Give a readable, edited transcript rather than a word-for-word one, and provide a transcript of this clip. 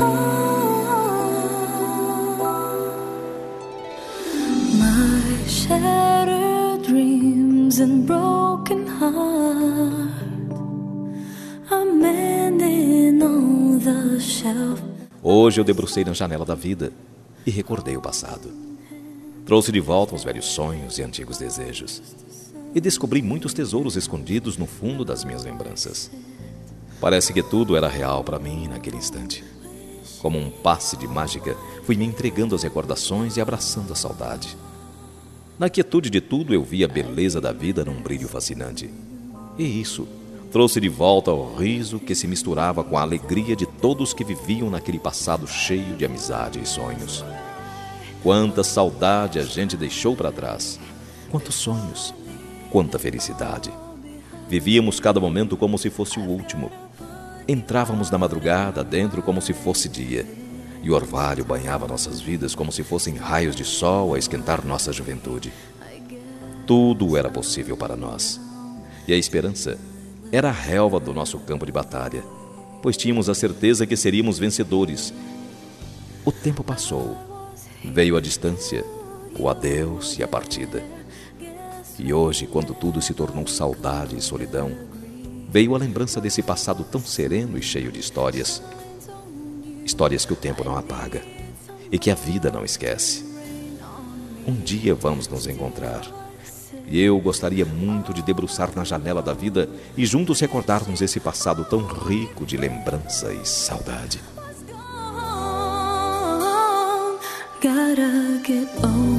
My shattered dreams and broken heart I'm mending on the shelf. Hoje eu debrucei na janela da vida e recordei o passado. Trouxe de volta os velhos sonhos e antigos desejos. E descobri muitos tesouros escondidos no fundo das minhas lembranças. Parece que tudo era real para mim naquele instante. Como um passe de mágica, fui me entregando às recordações e abraçando a saudade. Na quietude de tudo, eu vi a beleza da vida num brilho fascinante. E isso trouxe de volta o riso que se misturava com a alegria de todos que viviam naquele passado cheio de amizade e sonhos. Quanta saudade a gente deixou para trás. Quantos sonhos, quanta felicidade. Vivíamos cada momento como se fosse o último. Entrávamos na madrugada dentro como se fosse dia. E o orvalho banhava nossas vidas como se fossem raios de sol a esquentar nossa juventude. Tudo era possível para nós. E a esperança era a relva do nosso campo de batalha, pois tínhamos a certeza que seríamos vencedores. O tempo passou. Veio a distância, o adeus e a partida. E hoje, quando tudo se tornou saudade e solidão, veio a lembrança desse passado tão sereno e cheio de histórias. Histórias que o tempo não apaga e que a vida não esquece. Um dia vamos nos encontrar. E eu gostaria muito de debruçar na janela da vida e juntos recordarmos esse passado tão rico de lembrança e saudade. Gotta get over.